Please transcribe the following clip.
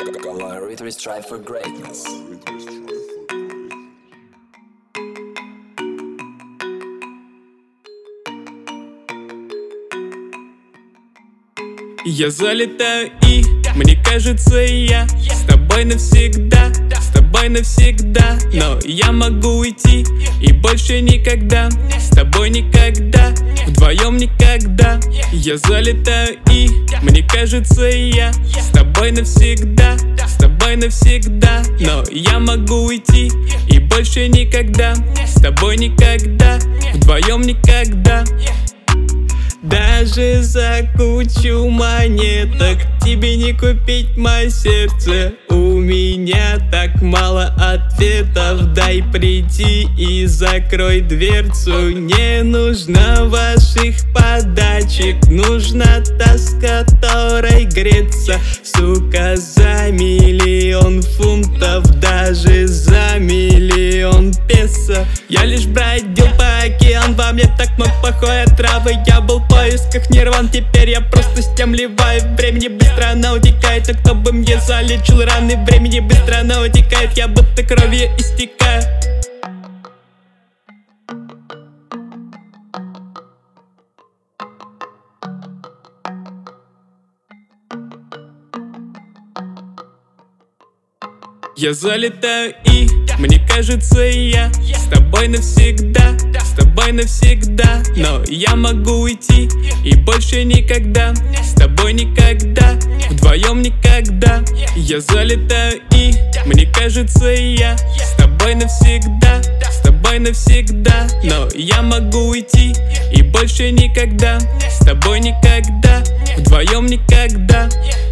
Colorit, we strive for greatness. Я залетаю и, мне кажется, я с тобой навсегда, с тобой навсегда. Но я могу уйти и больше никогда, с тобой никогда, вдвоем никогда. Я залетаю и, мне кажется, я с тобой навсегда, с тобой навсегда. Но я могу уйти и больше никогда, с тобой никогда, вдвоем никогда. Даже за кучу монеток тебе не купить мое сердце. У меня так мало ответов. Дай прийти и закрой дверцу. Не нужно ваших подачек, нужна та, с которой греться. Сука, за миллион фунтов, даже за миллион песо. Я лишь бродил по океану, во мне так много плохой отравы. Я был в поисках нирван, теперь я просто с тем ливаю. Времени быстро она утекает, а кто бы мне залечил раны? Времени быстро она утекает, я будто кровью истекаю. Я залетаю и, мне кажется, я с тобой навсегда, с тобой навсегда. Но я могу уйти и больше никогда, с тобой никогда, вдвоем никогда. Я залетаю и, мне кажется, я с тобой навсегда, с тобой навсегда. Но я могу уйти и больше никогда, с тобой никогда, вдвоем никогда.